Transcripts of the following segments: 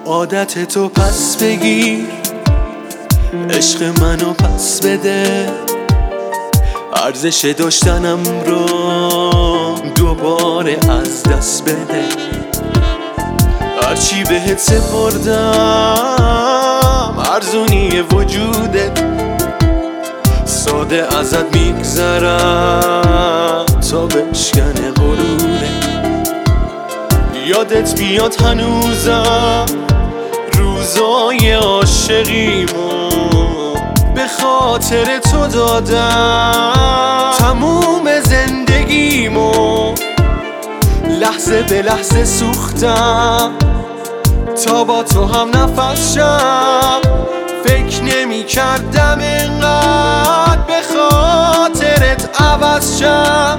عادت تو پس بگیر، عشق منو پس بده، ارزش داشتنم رو دوباره از دست بده. هرچی بهت سپردم ارزونی وجودت، ساده ازت میگذرم تا بشکنه غرورت. یادت بیاد هنوزم روزای عاشقیمو به خاطر تو دادم تموم زندگیمو. لحظه به لحظه سوختم تا با تو هم نفس شم، فکر نمی کردم اینقدر به خاطرت عوض شم.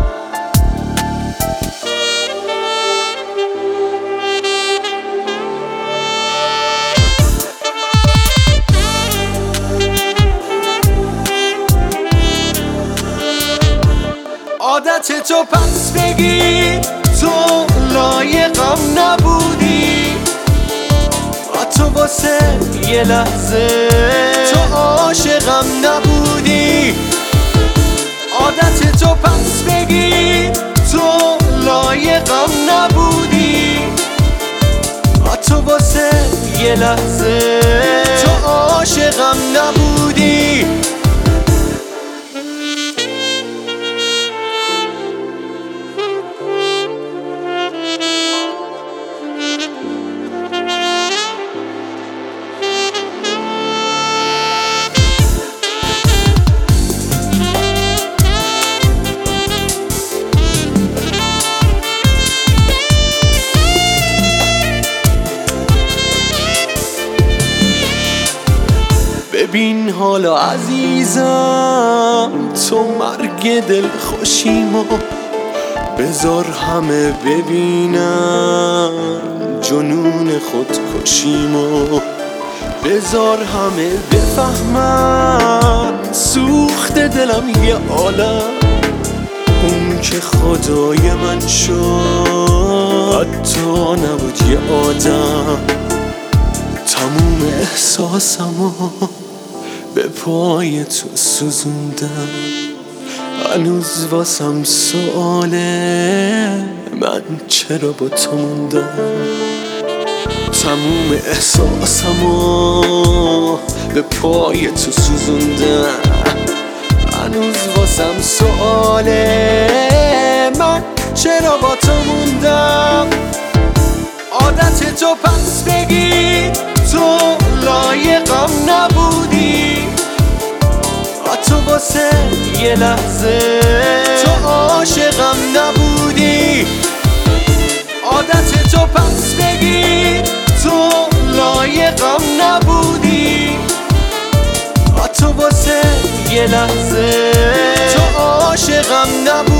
عادت تو پس بگیر، تو لایقم نبودی، تو واسه یه لحظه تو عاشقم نبودی. عادت تو پس بگیر، تو لایقم نبودی، تو واسه یه لحظه تو عاشقم نبودی. ببین حالا عزیزم، تو مرگ دل خوشیمو بذار همه ببینن، جنون خودکشیمو بذار همه بفهمن، سوخت دلم یه عالم، اون که خدای من شد حتی نبود یه آدم. تموم احساسمو به پای تو سوزوندم، هنوز واسم سواله من چرا با تو موندم. تموم احساسمو به پای تو سوزوندم، هنوز واسم سواله من چرا با تو موندم. عادت تو پس بگیر، تو لایقم نبودی، تو واسه یه لحظه تو عاشقم نبودی. عادت تو پس بگیر، تو لایقم نبودی، تو واسه یه لحظه تو عاشقم نبودی.